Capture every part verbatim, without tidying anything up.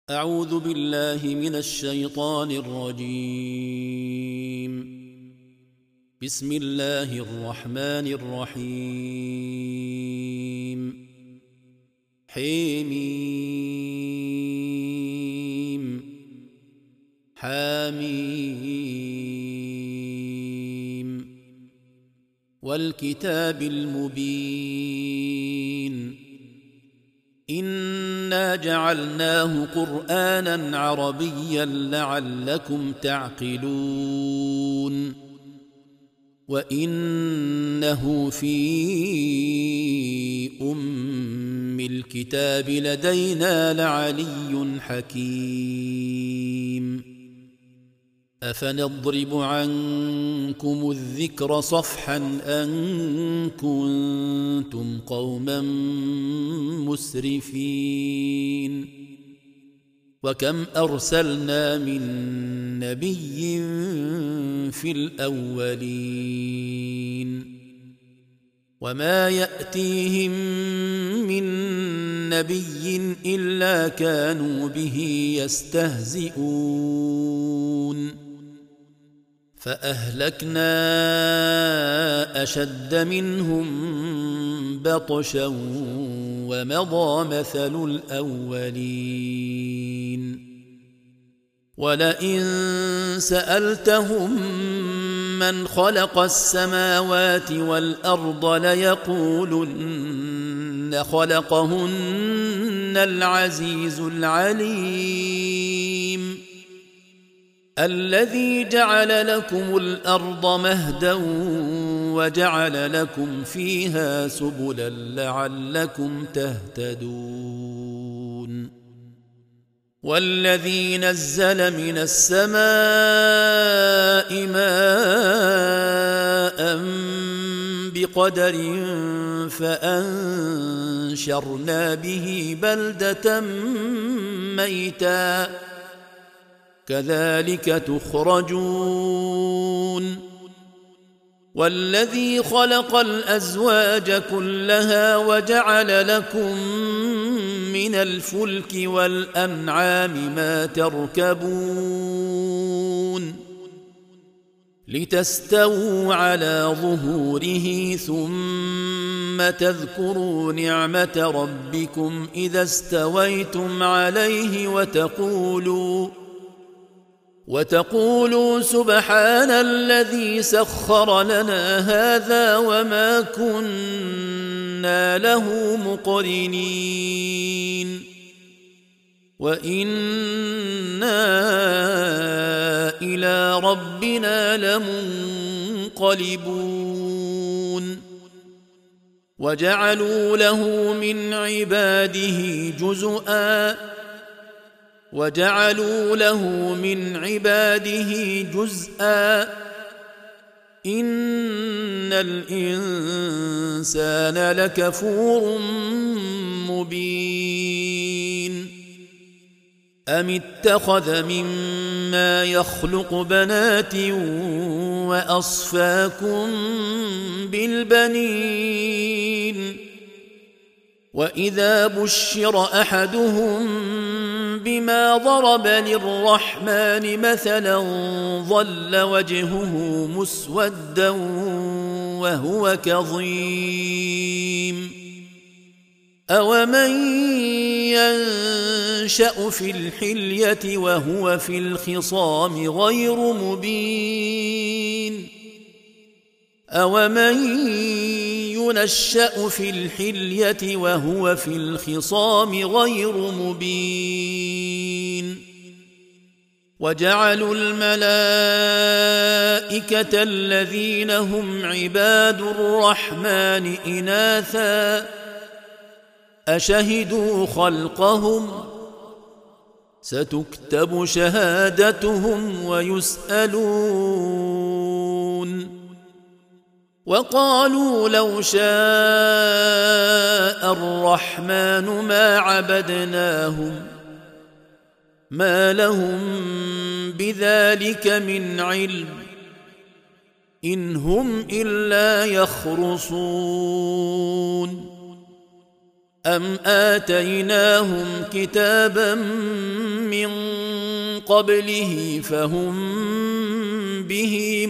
أعوذ بالله من الشيطان الرجيم. بسم الله الرحمن الرحيم. حميم حميم والكتاب المبين إنا جعلناه قرآنا عربيا لعلكم تعقلون وإنه في أم الكتاب لدينا لعلي حكيم. أفنضرب عنكم الذكر صفحا أن كنتم قوما مسرفين وكم أرسلنا من نبي في الأولين وما يأتيهم من نبي إلا كانوا به يستهزئون فأهلكنا أشد منهم بطشا ومضى مثل الأولين ولئن سألتهم من خلق السماوات والأرض ليقولن خلقهن العزيز العليم الذي جعل لكم الأرض مهدا وجعل لكم فيها سبلا لعلكم تهتدون والذي نزل من السماء ماء بقدر فأنشرنا به بلدة ميتا كذلك تخرجون والذي خلق الأزواج كلها وجعل لكم من الفلك والأنعام ما تركبون لتستووا على ظهوره ثم تذكروا نعمة ربكم إذا استويتم عليه وتقولوا وتقولوا سبحان الذي سخر لنا هذا وما كنا له مقرنين وإنا إلى ربنا لمنقلبون وجعلوا له من عباده جزءا وجعلوا له من عباده جزءا إن الإنسان لكفور مبين أم اتخذ مما يخلق بنات وأصفاكم بالبنين وإذا بشر أحدهم بما ضرب للرحمن مثلا ظل وجهه مسودا وهو كظيم أومن ينشأ في الحلية وهو في الخصام غير مبين أومن ينشأ في الحلية وهو في الخصام غير مبين وجعلوا الملائكة الذين هم عباد الرحمن إناثا أشهدوا خلقهم ستكتب شهادتهم ويسألون وقالوا لو شاء الرحمن ما عبدناهم ما لهم بذلك من علم إن هم إلا يخرصون أم آتيناهم كتابا من قبله فهم به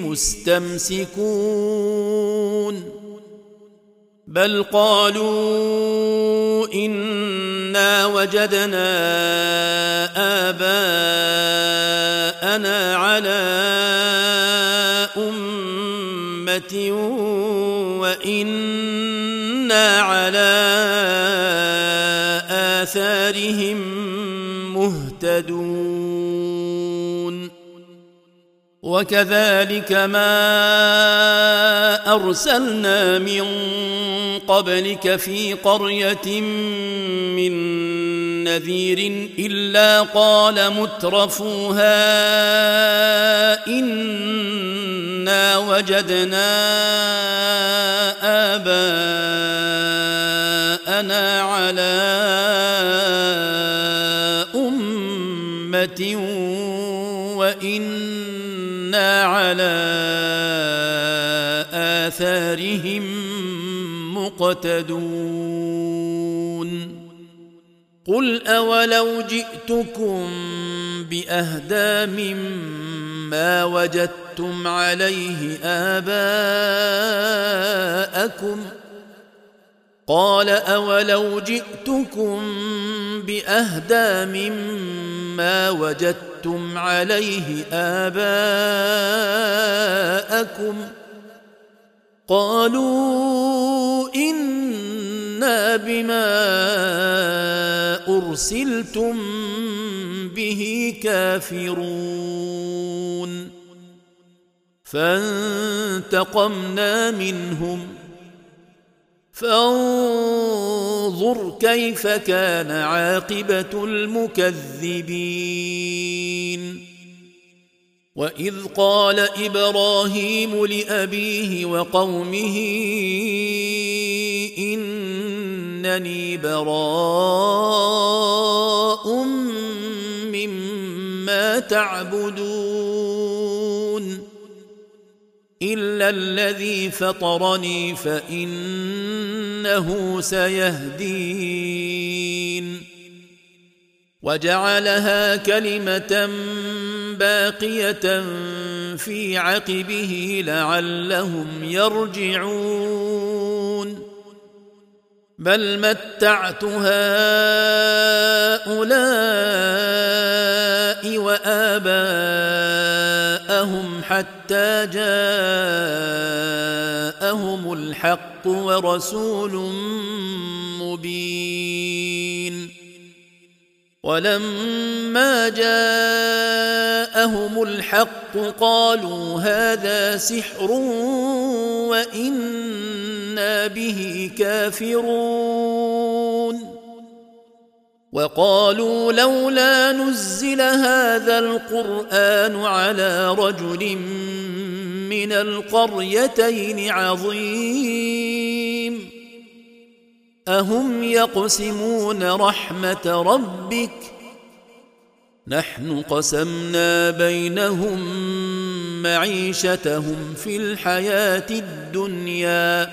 مستمسكون بل قالوا إنا وجدنا آباءنا على أمة وإنا على آثارهم مهتدون وكذلك ما أرسلنا من قبلك في قرية من نذير إلا قال مترفوها إنا وجدنا آباءنا على أمة وإنا على آثارهم مقتدون قل أولو جئتكم بأهدى مما وجدتم عليه آباءكم قال أولو جئتكم بأهدى مما وجدتم عليه آباءكم قالوا إنا بما أرسلتم به كافرون فانتقمنا منهم فانظر كيف كان عاقبة المكذبين وإذ قال إبراهيم لأبيه وقومه إنني براء مما تعبدون إلا الذي فطرني فإنه سيهدين وجعلها كلمة باقية في عقبه لعلهم يرجعون بل متعت هؤلاء وآباءهم حتى جاءهم الحق ورسول مبين ولما جاءهم الحق قالوا هذا سحر وإنا به كافرون وقالوا لولا نزل هذا القرآن على رجل من القريتين عظيم أهم يقسمون رحمة ربك نحن قسمنا بينهم معيشتهم في الحياة الدنيا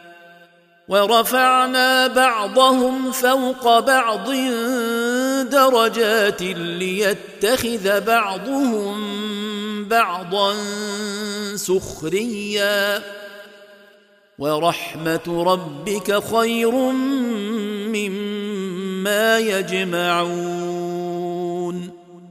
ورفعنا بعضهم فوق بعض درجات ليتخذ بعضهم بعضا سخريا ورحمة ربك خير مما يجمعون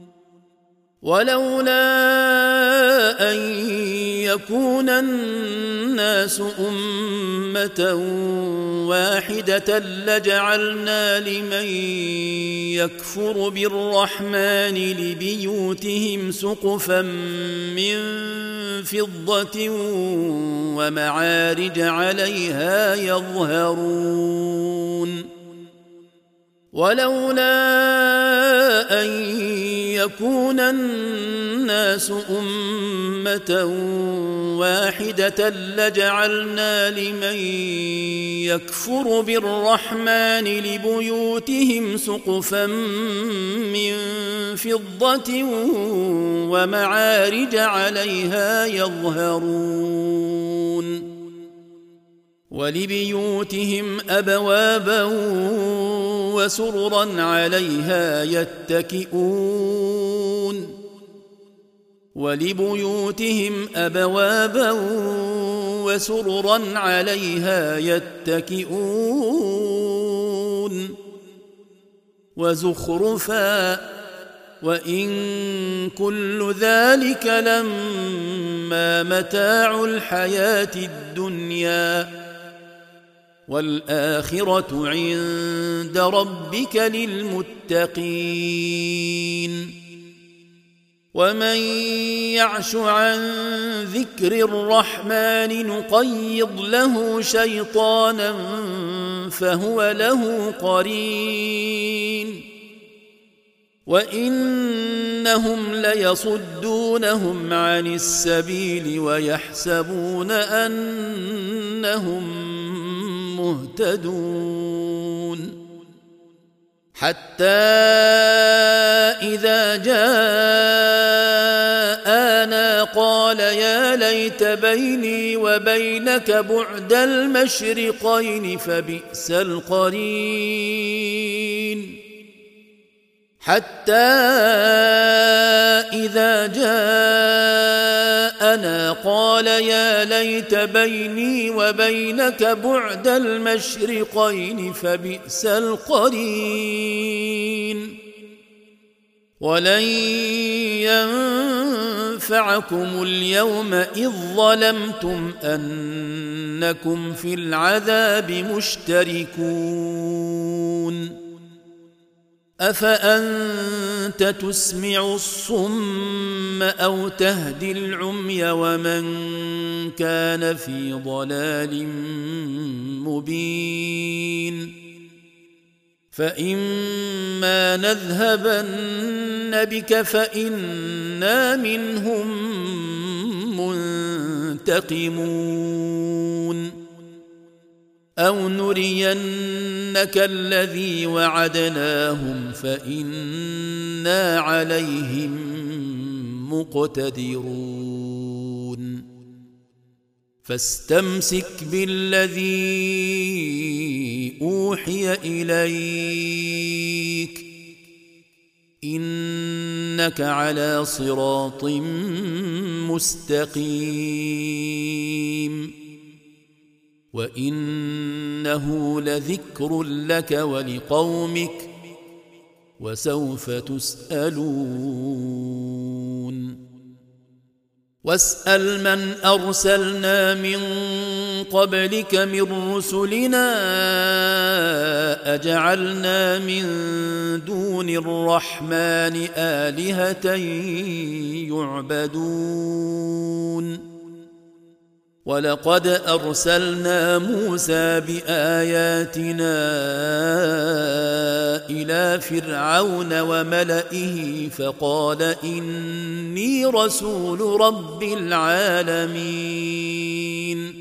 ولولا أن يكون الناس أمة واحدة لجعلنا لمن يكفر بالرحمن لبيوتهم سقفا من فضة ومعارج عليها يظهرون ولولا أن يكون الناس أمة واحدة لجعلنا لمن يكفر بالرحمن لبيوتهم سقفا من فضة ومعارج عليها يظهرون ولبيوتهم أبوابا وسررا عليها يتكئون ولبيوتهم أبوابا وسررا عليها يتكئون وزخرفا وإن كل ذلك لما متاع الحياة الدنيا والآخرة عند ربك للمتقين ومن يعش عن ذكر الرحمن نقيض له شيطانا فهو له قرين وإنهم ليصدونهم عن السبيل ويحسبون أنهم مهتدون حتى إذا جاءنا قال يا ليت بيني وبينك بعد المشرقين فبئس القرين حتى إذا جاءنا قال يا ليت بيني وبينك بعد المشرقين فبئس القرين ولن ينفعكم اليوم إذ ظلمتم أنكم في العذاب مشتركون أفأنت تسمع الصم أو تهدي العمي ومن كان في ضلال مبين فإما نذهبن بك فإنا منهم منتقمون أو نرينك الذي وعدناهم فإنا عليهم مقتدرون فاستمسك بالذي أوحي إليك إنك على صراط مستقيم وإنه لذكر لك ولقومك وسوف تسألون واسأل من أرسلنا من قبلك من رسلنا أجعلنا من دون الرحمن آلهة يعبدون ولقد أرسلنا موسى بآياتنا إلى فرعون وملئه فقال إني رسول رب العالمين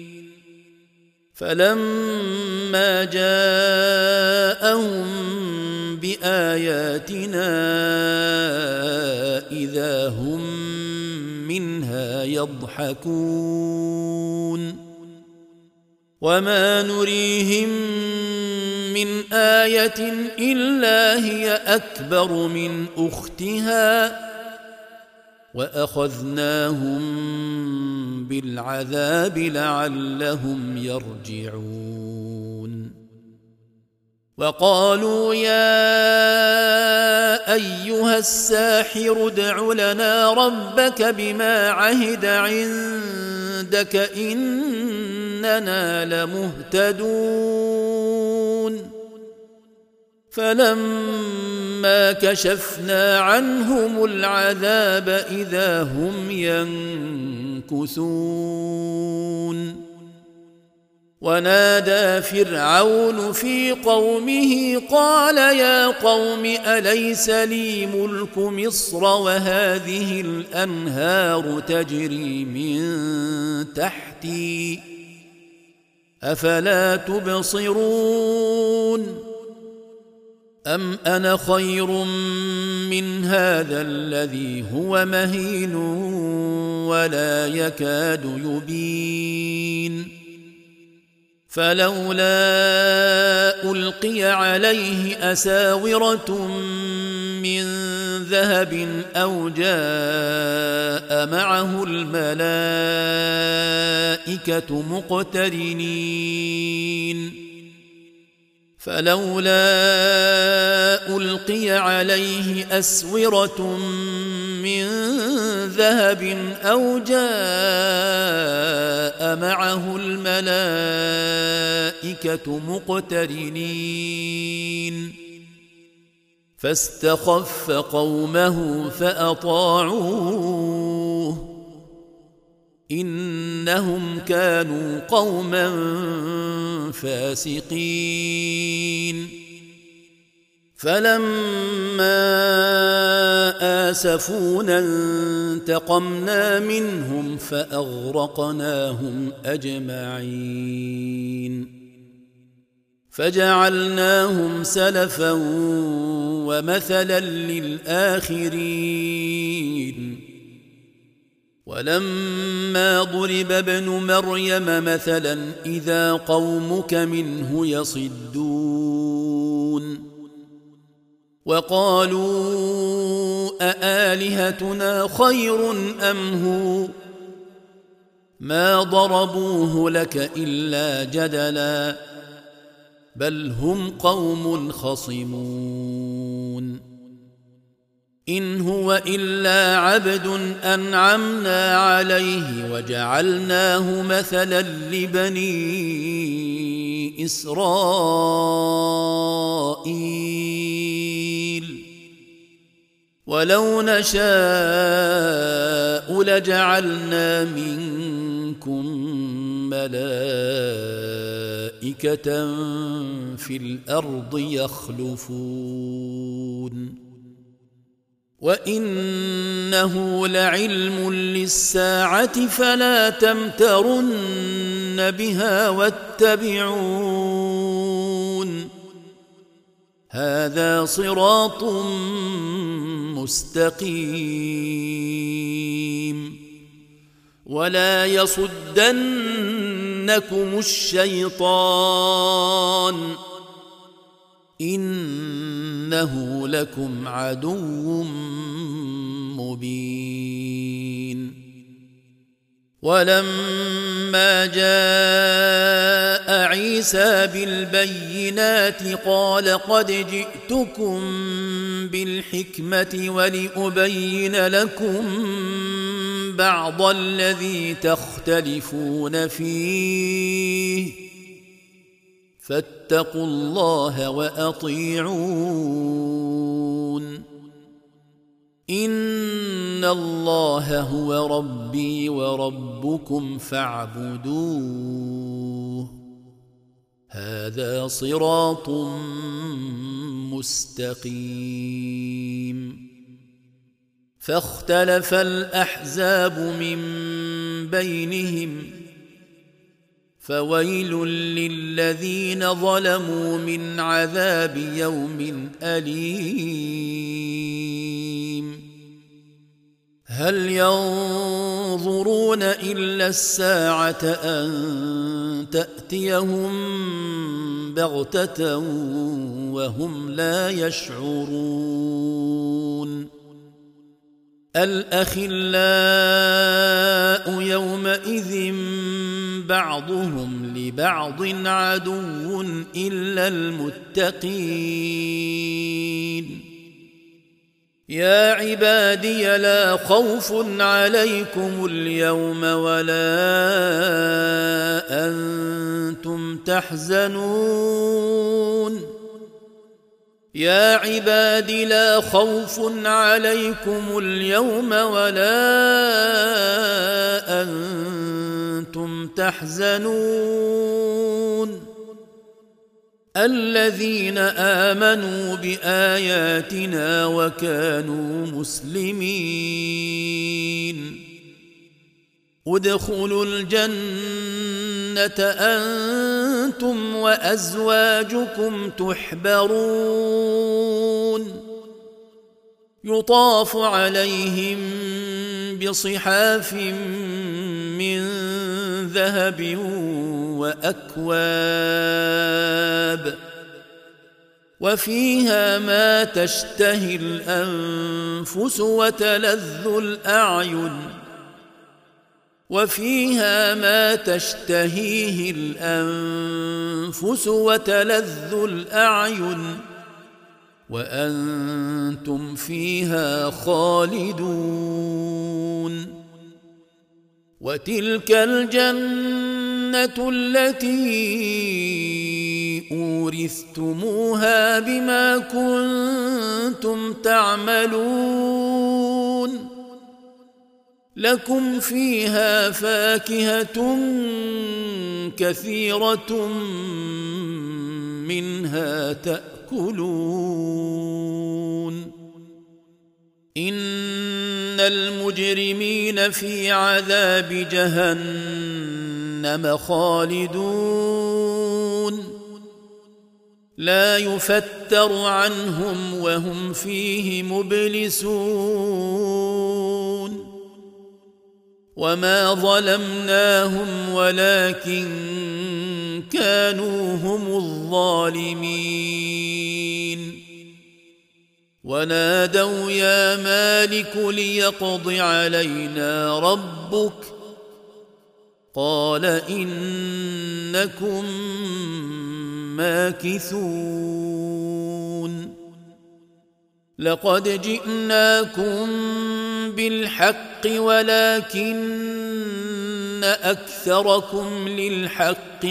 فلما جاءهم بآياتنا إذا هم منها يضحكون وما نريهم من آية إلا هي أكبر من أختها وأخذناهم بالعذاب لعلهم يرجعون وقالوا يا أيها الساحر ادع لنا ربك بما عهد عندك إننا لمهتدون فلما كشفنا عنهم العذاب إذا هم ينكثون ونادى فرعون في قومه قال يا قوم أليس لي ملك مصر وهذه الأنهار تجري من تحتي أفلا تبصرون أم أنا خير من هذا الذي هو مهين ولا يكاد يبين فلولا ألقي عليه أساورة من ذهب أو جاء معه الملائكة مقترنين فلولا ألقي عليه أسورة من ذهب أو جاء معه الملائكة مقترنين فاستخف قومه فأطاعوه إنهم كانوا قوما فاسقين فلما آسفونا انتقمنا منهم فأغرقناهم أجمعين فجعلناهم سلفا ومثلا للآخرين ولما ضرب ابن مريم مثلا إذا قومك منه يصدون وقالوا أآلهتنا خير أم هو ما ضربوه لك إلا جدلا بل هم قوم خصمون إن هو إلا عبد أنعمنا عليه وجعلناه مثلا لبني إسرائيل ولو نشاء لجعلنا منكم ملائكة في الأرض يخلفون وإنه لعلم للساعة فلا تمترن بها واتبعون هذا صراط مستقيم ولا يصدنكم الشيطان إنه لكم عدو مبين ولما جاء عيسى بالبينات قال قد جئتكم بالحكمة ولأبين لكم بعض الذي تختلفون فيه فاتقوا الله وأطيعون إن الله هو ربي وربكم فاعبدوه هذا صراط مستقيم فاختلف الأحزاب من بينهم فويل للذين ظلموا من عذاب يوم أليم هل ينظرون إلا الساعة أن تأتيهم بغتة وهم لا يشعرون الأخلاء يومئذ بعضهم لبعض عدو إلا المتقين يا عبادي لا خوف عليكم اليوم ولا أنتم تحزنون يا عباد لا خوف عليكم اليوم ولا أنتم تحزنون الذين آمنوا بآياتنا وكانوا مسلمين ادخلوا الجنة أنتم وأزواجكم تحبرون يطاف عليهم بصحاف من ذهب وأكواب وفيها ما تشتهي الأنفس وتلذ الأعين وفيها ما تشتهيه الأنفس وتلذ الأعين وأنتم فيها خالدون. وتلك الجنة التي أورثتموها بما كنتم تعملون لكم فيها فاكهة كثيرة منها تأكلون. إن المجرمين في عذاب جهنم خالدون لا يفتر عنهم وهم فيه مبلسون. وما ظلمناهم ولكن كانوا هم الظالمين. ونادوا يا مالك ليقض علينا ربك قال إنكم ماكثون. لقد جئناكم بالحق ولكن أكثركم للحق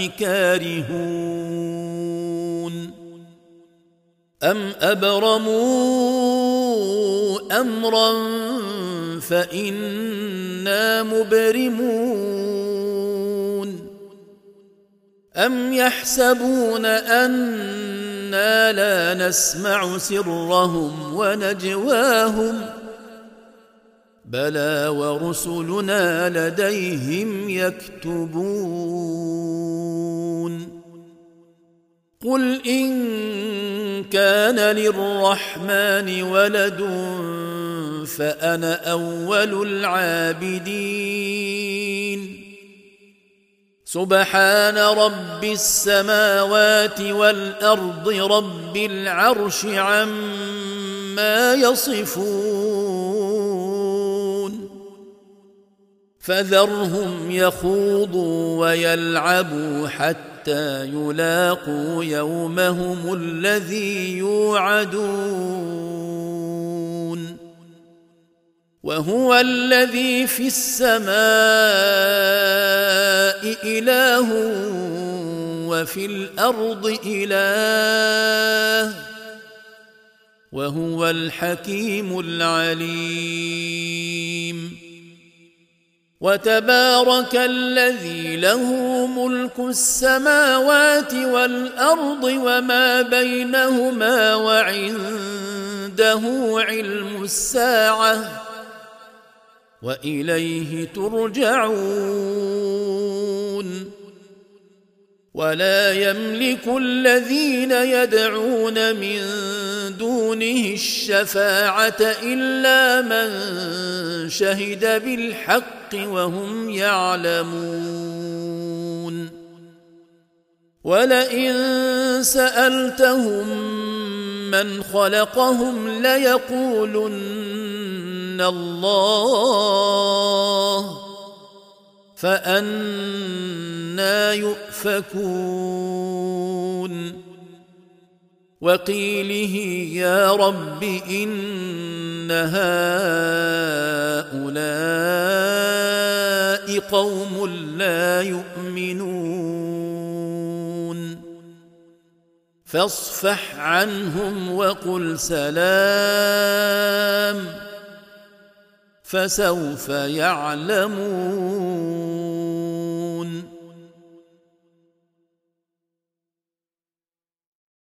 كارهون. أم أبرموا أمرا فإنا مبرمون. أم يحسبون أنا لا نسمع سرهم ونجواهم بلى ورسلنا لديهم يكتبون. قل إن كان للرحمن ولد فأنا أول العابدين. سبحان رب السماوات والأرض رب العرش عما يصفون. فذرهم يخوضوا ويلعبوا حتى يلاقوا يومهم الذي يوعدون. وهو الذي في السماء إله وفي الأرض إله وهو الحكيم العليم. وتبارك الذي له ملك السماوات والأرض وما بينهما وعنده علم الساعة وإليه ترجعون. ولا يملك الذين يدعون من دونه الشفاعة إلا من شهد بالحق وهم يعلمون. ولئن سألتهم من خلقهم ليقولن الله فأنى يؤفكون. وقيله يا رب إن هؤلاء قوم لا يؤمنون فاصفح عنهم وقل سلام فسوف يعلمون.